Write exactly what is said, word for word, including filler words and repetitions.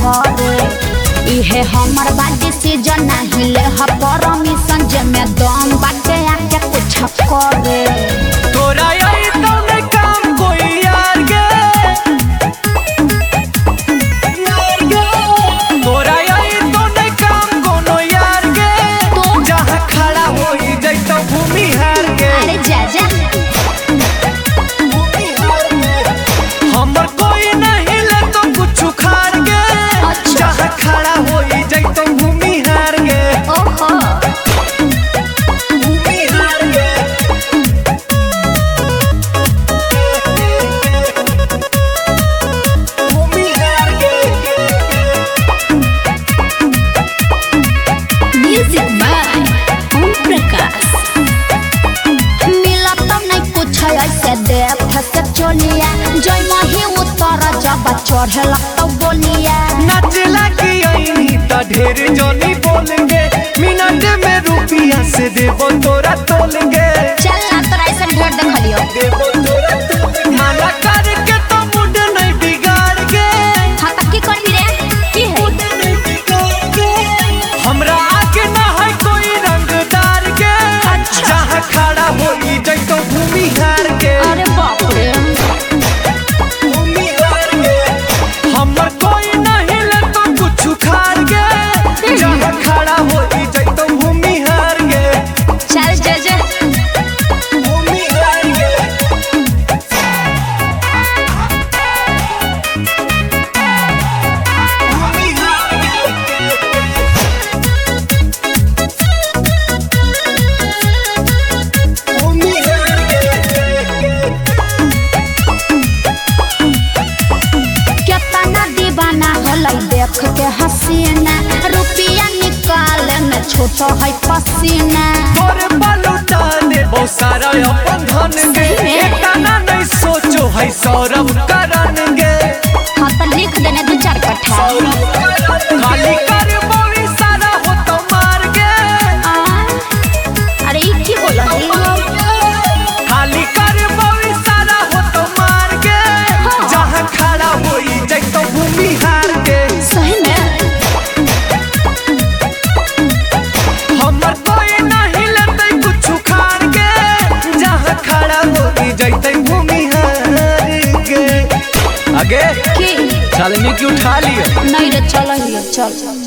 करे इहे हमर बात डिसीजन नहीं ले ह परमिशन जे में दम बाटे आके कुछ करे तोरा आई तो नहीं काम कोई यार गे यार गे तोरा आई तो नहीं काम कोनो यार गे तो जहाँ खड़ा होई जाई तो भूमि हार गे अरे जा जा हमर कोई नहीं ले तो कुछ उखाड़ गे जहाँ खड़ा होई जाई तो भूमि हार गे ओहो भूमि हार गे भूमि हार गे म्यूजिक बाय ओम प्रकाश मिला तो नहीं कुछ ऐसे देख से चलिया जय मही उतर जब चढ़ला तो बोलिया नचला की आईनी त ढेर जोनी बोलेंगे मिनट में रुपया से देबो तोरा तोलेंगे चल ना तोरा ऐसे ढेर देखलियो देबो तोरा तोलेंगे माला करके तो मुड नहीं बिगाड़ गे हां त की करबी रे की है मुड नहीं बिगाड़ गे हमरा आगे ना है कोई रंगदार गे जहाँ खड़ा होई जाई तो भूमि हार के अरे बाप रे भूमि हार गे हमर कोई नहीं ले तो कुछ उखाड़ गे जहाँ खड़ा होई जाई तो भूमि हार गे चल जा जा भूमि हार गे भूमि हार गे भूमि हार गे कितना दीवाना होलै देख के हसीना रुपया निकाले में छोट है पसीना तोर बालूटा दे बहुत सारा अपन धन गे एतना नहीं सोचो है सौरभ करन गे हां त लिख देने दो चार कट्ठा खाली कर बोली सारा हो तो मार गे आ, अरे ई की बोल खाली कर बोली सारा हो तो मार गे जहाँ खड़ा होई जाई तो भूमि हार गे सही में हमर कोई नहीं लेते कुछ उखाड़ गे जहाँ खड़ा होई जाई तो भूमि हार गे आगे की चलनी की उठा लियो नहीं रे चल चल